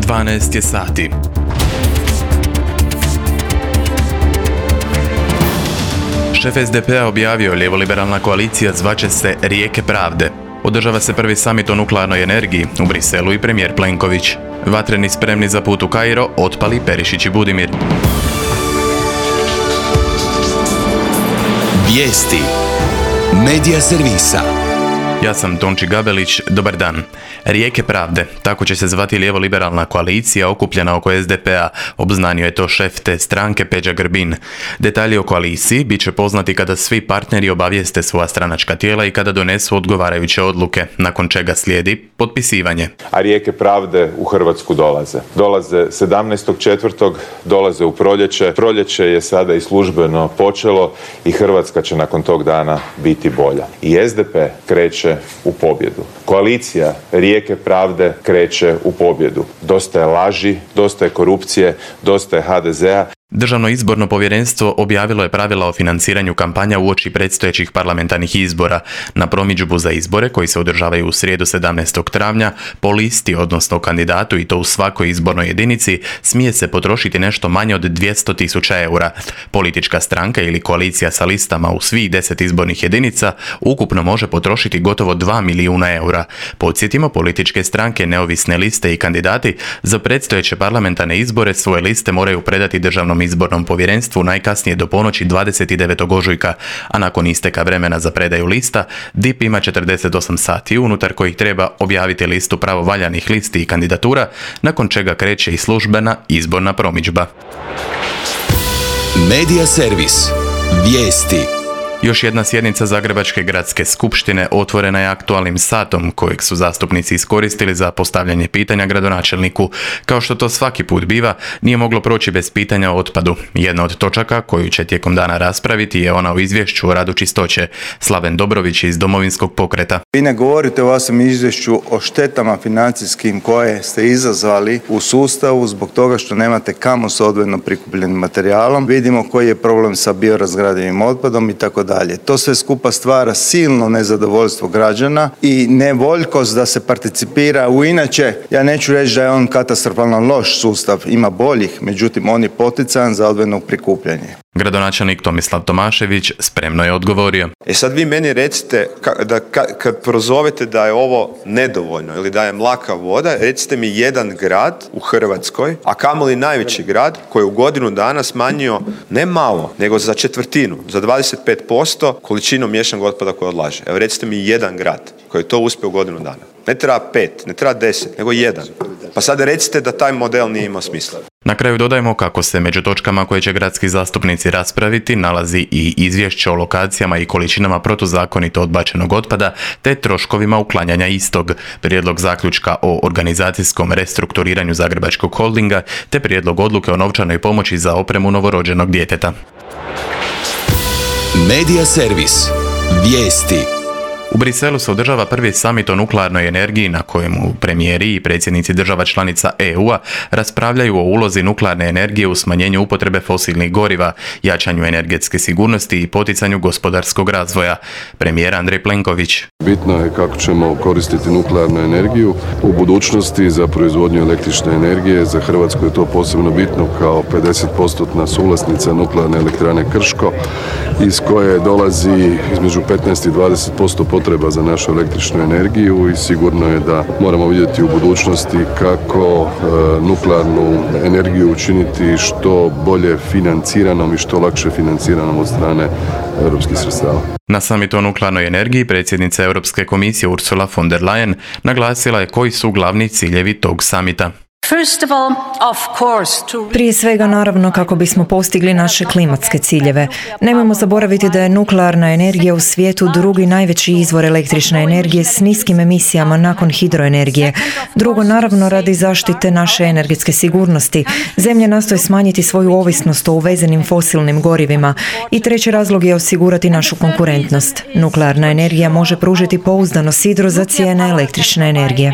12 je sati. Šef SDP-a objavio, lijevo-liberalna koalicija zvaće se Rijeke pravde. Održava se prvi samit o nuklearnoj energiji u Briselu i premijer Plenković. Vatreni spremni za put u Kairo, otpali Perišić i Budimir. Vijesti Medija servisa. Ja sam Tonči Gabelić, dobar dan. Rijeke pravde, tako će se zvati lijevo-liberalna koalicija okupljena oko SDP-a, obznanio je to šef te stranke Peđa Grbin. Detalji o koaliciji bit će poznati kada svi partneri obavijeste svoja stranačka tijela i kada donesu odgovarajuće odluke, nakon čega slijedi potpisivanje. A Rijeke pravde u Hrvatsku dolaze. Dolaze 17.4., dolaze u proljeće. Proljeće je sada i službeno počelo i Hrvatska će nakon tog dana biti bolja. I SDP kreće u pobjedu. Koalicija Rijeke pravde kreće u pobjedu. Dosta je laži, dosta je korupcije, dosta je HDZ-a. Državno izborno povjerenstvo objavilo je pravila o financiranju kampanja uoči predstojećih parlamentarnih izbora. Na promidžbu za izbore, koji se održavaju u srijedu 17. travnja, po listi, odnosno kandidatu, i to u svakoj izbornoj jedinici, smije se potrošiti nešto manje od 200.000 eura. Politička stranka ili koalicija sa listama u svih 10 izbornih jedinica ukupno može potrošiti gotovo 2 milijuna eura. Podsjetimo, političke stranke, neovisne liste i kandidati za predstojeće parlamentarne izbore svoje liste moraju predati Državnom izbornom povjerenstvu najkasnije do ponoći 29. ožujka, a nakon isteka vremena za predaju lista, DIP ima 48 sati unutar kojih treba objaviti listu pravovaljanih listi i kandidatura, nakon čega kreće i službena izborna promidžba. Medija servis. Vijesti. Još jedna sjednica Zagrebačke gradske skupštine otvorena je aktualnim satom, kojeg su zastupnici iskoristili za postavljanje pitanja gradonačelniku. Kao što to svaki put biva, nije moglo proći bez pitanja o otpadu. Jedna od točaka koju će tijekom dana raspraviti je ona o izvješću o radu čistoće. Slaven Dobrović iz Domovinskog pokreta. Vi ne govorite u vašem izvješću o štetama financijskim koje ste izazvali u sustavu zbog toga što nemate kamo s odvojeno prikupljenim materijalom. Vidimo koji je problem sa biorazgradivim otpadom i tako dalje. To sve skupa stvara silno nezadovoljstvo građana i nevoljkost da se participira u, inače, ja neću reći da je on katastrofalno loš sustav, ima boljih, međutim on je poticajan za odvojeno prikupljanje. Gradonačelnik Tomislav Tomašević spremno je odgovorio. Sad vi meni recite, kad prozovete da je ovo nedovoljno ili da je mlaka voda, recite mi jedan grad u Hrvatskoj, a kamoli najveći grad koji je u godinu dana smanjio ne malo, nego za četvrtinu, za 25% količinu miješanog otpada koje odlaže. Evo recite mi jedan grad koji je to uspio u godinu dana. Ne treba 5, ne treba 10, nego 1. Pa sad recite da taj model nije imao smisla. Na kraju dodajemo kako se među točkama koje će gradski zastupnici raspraviti nalazi i izvješće o lokacijama i količinama protuzakonito odbačenog otpada te troškovima uklanjanja istog, prijedlog zaključka o organizacijskom restrukturiranju Zagrebačkog holdinga te prijedlog odluke o novčanoj pomoći za opremu novorođenog djeteta. Medija servis. Vijesti. U Briselu se održava prvi samit o nuklearnoj energiji na kojemu premijeri i predsjednici država članica EU-a raspravljaju o ulozi nuklearne energije u smanjenju upotrebe fosilnih goriva, jačanju energetske sigurnosti i poticanju gospodarskog razvoja. Premijer Andrej Plenković. Bitno je kako ćemo koristiti nuklearnu energiju u budućnosti za proizvodnju električne energije. Za Hrvatsku je to posebno bitno kao 50% suvlasnica nuklearne elektrane Krško, iz koje dolazi između 15 i 20% potreba za našu električnu energiju i sigurno je da moramo vidjeti u budućnosti kako nuklearnu energiju učiniti što bolje financiranom i što lakše financiranom od strane europskih sredstava. Na samitu o nuklearnoj energiji predsjednica Europske komisije Ursula von der Leyen naglasila je koji su glavni ciljevi tog samita. Prije svega, naravno, kako bismo postigli naše klimatske ciljeve. Nemojmo zaboraviti da je nuklearna energija u svijetu drugi najveći izvor električne energije s niskim emisijama nakon hidroenergije. Drugo, naravno, radi zaštite naše energetske sigurnosti. Zemlja nastoje smanjiti svoju ovisnost o uvezenim fosilnim gorivima. I treći razlog je osigurati našu konkurentnost. Nuklearna energija može pružiti pouzdano sidro za cijene električne energije.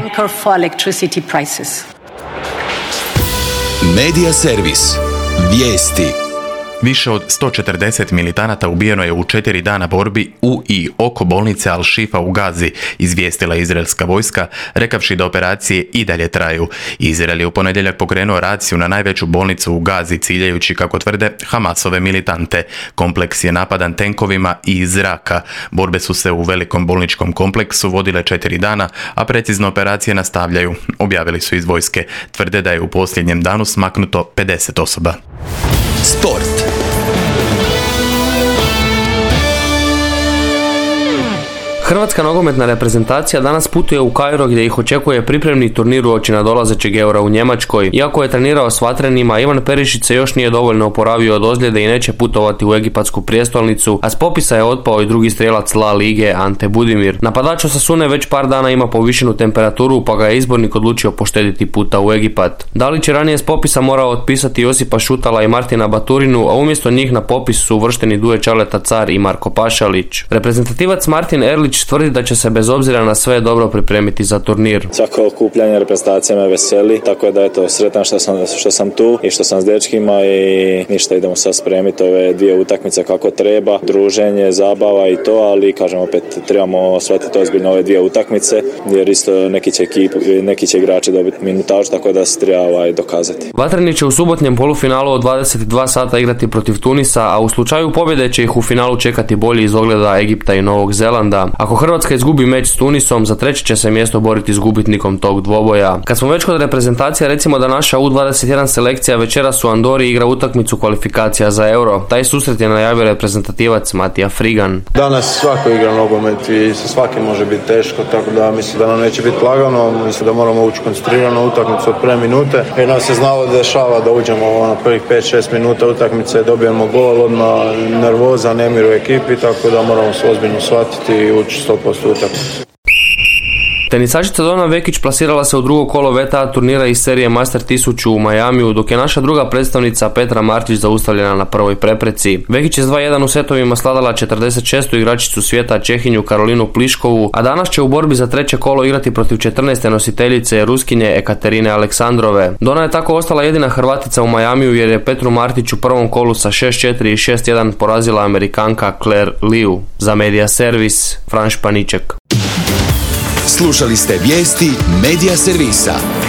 Medija servis. Vijesti. Više od 140 militanata ubijeno je u 4 dana borbi u i oko bolnice Al-Shifa u Gazi, izvijestila izraelska vojska, rekavši da operacije i dalje traju. Izrael je u ponedjeljak pokrenuo raciju na najveću bolnicu u Gazi, ciljajući, kako tvrde, Hamasove militante. Kompleks je napadan tenkovima i iz zraka. Borbe su se u velikom bolničkom kompleksu vodile 4 dana, a precizno operacije nastavljaju, objavili su iz vojske. Tvrde da je u posljednjem danu smaknuto 50 osoba. Sport. Hrvatska nogometna reprezentacija danas putuje u Kairo gdje ih očekuje pripremni turnir uoči nadolazećeg Eura u Njemačkoj. Iako je trenirao s Vatrenima, Ivan Perišić se još nije dovoljno oporavio od ozljede i neće putovati u egipatsku prijestolnicu, a s popisa je otpao i drugi strijelac La Lige Ante Budimir. Napadač Osasune već par dana ima povišenu temperaturu, pa ga je izbornik odlučio poštediti puta u Egipat. Dalić je ranije s popisa morao otpisati Josipa Šutala i Martina Baturinu, a umjesto njih na popis su uvršteni Duje Čaleta Car i Marko Pašalić. Reprezentativac Martin Erlić tvrdi da će se bez obzira na sve dobro pripremiti za turnir. Svako okupljanje reprezentacije me veseli, tako da eto, sretan što sam tu i što sam s dečkima i ništa, idemo sad spremiti ove 2 utakmice kako treba, druženje, zabava i to, ali kažem opet trebamo shvatiti ozbiljno ove 2 utakmice jer isto neki će igrači dobiti minutažu, tako da se treba dokazati. Vatreni će u subotnjem polufinalu od 22 sata igrati protiv Tunisa, a u slučaju pobjede će ih u finalu čekati bolji izgleda Egipta i Novog Zelanda. Ako Hrvatska izgubi meč s Tunisom, za treće će se mjesto boriti s gubitnikom tog dvoboja. Kad smo već kod reprezentacija, recimo da naša U21 selekcija večeras u Andori igra utakmicu kvalifikacija za Euro. Taj susret je najavio reprezentativac Matija Frigan. Danas svako igra nogomet i sa svakim može biti teško, tako da mislim da nam neće biti lagano, mislim da moramo ući koncentrirano utakmicu od prve minute. Jer nam se znalo dešava da uđemo na prvih 5-6 minuta utakmice, dobijemo gol, odmah nervoza, nemir u ekipi, tako da moramo se ozbiljno shvatiti i ući 100% utakmicu. Tenisačica Dona Vekić plasirala se u drugo kolo VTA turnira iz serije Master 1000 u Majamiju, dok je naša druga predstavnica Petra Martić zaustavljena na prvoj prepreci. Vekić je s 2-1 u setovima sladala 46. igračicu svijeta Čehinju Karolinu Pliškovu, a danas će u borbi za treće kolo igrati protiv 14. nositeljice Ruskinje Ekaterine Aleksandrove. Dona je tako ostala jedina Hrvatica u Majamiju jer je Petru Martić u prvom kolu sa 6-4 i 6-1 porazila Amerikanka Claire Liu. Za Media Servis, Fran Španiček. Slušali ste vijesti Media Servisa.